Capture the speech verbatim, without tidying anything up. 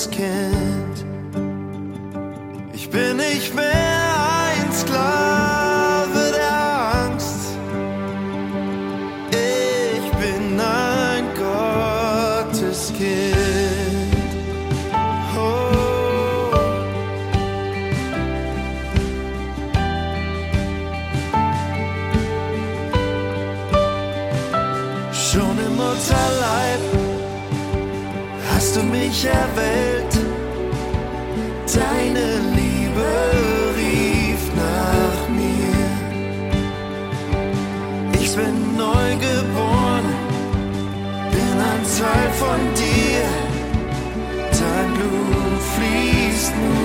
Kind. Ich bin nicht mehr ein Sklave der Angst. Ich bin ein Gotteskind. Oh. Schon im Mutterleib hast du mich erwählt. Deine Liebe rief nach mir. Ich bin neu geboren, bin ein Teil von dir. Dein Blut fließt nur